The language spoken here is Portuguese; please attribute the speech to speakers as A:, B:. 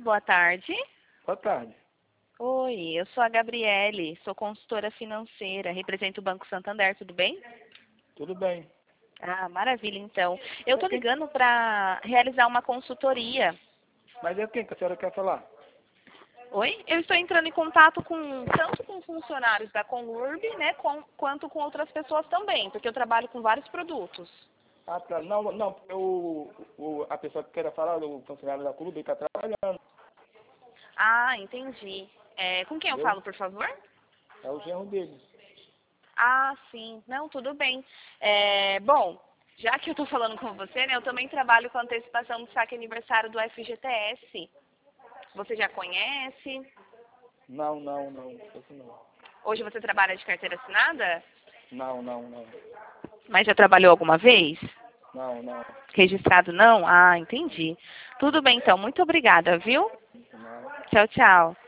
A: boa tarde.
B: Boa tarde.
A: Oi, eu sou a Gabriele, sou consultora financeira, represento o Banco Santander, tudo bem?
B: Tudo bem.
A: Ah, maravilha, então. Eu estou ligando para realizar uma consultoria.
B: Mas é quem que a senhora quer falar?
A: Oi? Eu estou entrando em contato tanto com funcionários da Conurb, né, quanto com outras pessoas também, porque eu trabalho com vários produtos.
B: Ah, tá. Não, porque a pessoa que quer falar, o funcionário da clube, está trabalhando,
A: Ah, entendi. Com quem eu
B: entendeu?
A: falo, por favor?
B: É o genro dele.
A: Ah, sim. Não, tudo bem. Bom, já que eu estou falando com você, né, eu também trabalho com antecipação do saque aniversário do FGTS. Você já conhece?
B: Não, isso não.
A: Hoje você trabalha de carteira assinada?
B: Não.
A: Mas já trabalhou alguma vez?
B: Não.
A: Registrado não? Ah, entendi. Tudo bem, então. Muito obrigada, viu?
B: Não.
A: Tchau, tchau.